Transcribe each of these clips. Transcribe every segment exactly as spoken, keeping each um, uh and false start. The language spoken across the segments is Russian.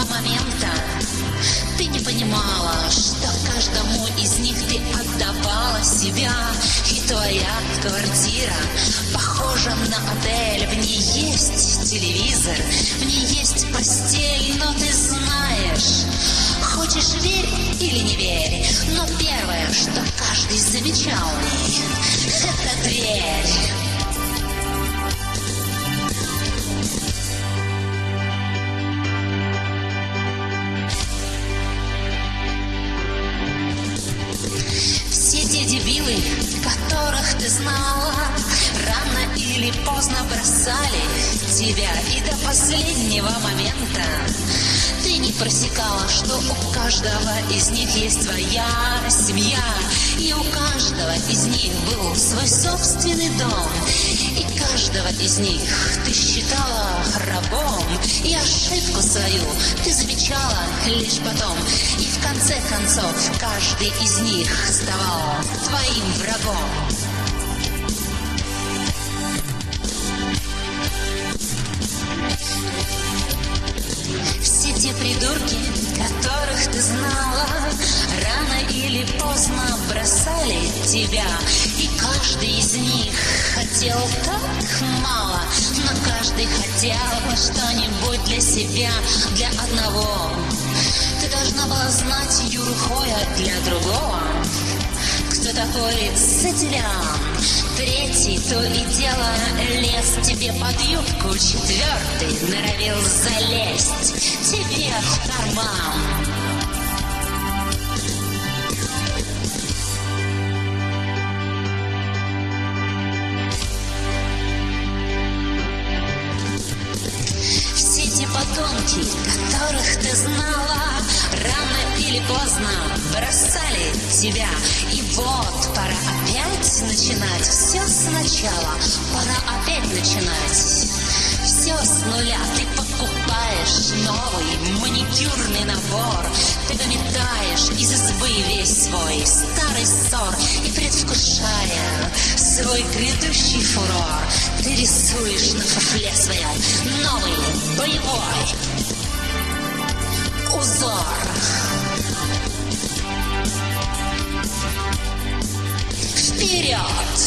момента ты не понимала, что каждому из них ты отдавала себя. И твоя квартира похожа на отель. В ней есть телевизор, в ней есть постель. Но ты знаешь, хочешь верь или не верь, но первое, что каждый замечал в ней, это дверь. Дебилы, которых ты знала, рано или поздно бросали тебя. И до последнего момента ты не просекала, что у каждого из них есть своя семья. И у каждого из них был свой собственный дом. И каждого из них ты считала рабом. И ошибку свою ты замечала лишь потом. И в конце концов каждый из них ставал твоим врагом. Все те придурки, которых ты знала, рано или поздно бросали тебя. И каждый из них хотел так мало, но каждый хотел что-нибудь для себя, для одного. Ты должна была знать Юру Хоя для другого. Кто такой Сатилян? Третий то и дело лез тебе под юбку. Четвертый норовил залезть тебе в карман. Все те подонки, которых ты знала, рано или поздно бросали тебя. И вот пора опять начинать все сначала. Пора опять начинать все с нуля. Ты покупаешь новый маникюрный набор. Ты выметаешь из избы весь свой старый ссор. И предвкушая свой грядущий фурор, ты рисуешь на фуфле своем новый боевой узор. Вперед!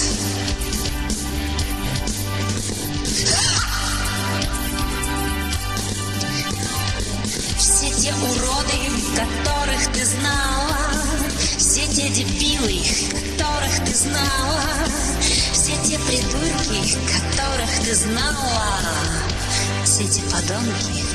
Все те уроды, которых ты знала, все те дебилы, которых ты знала, все те придурки, которых ты знала, все те подонки,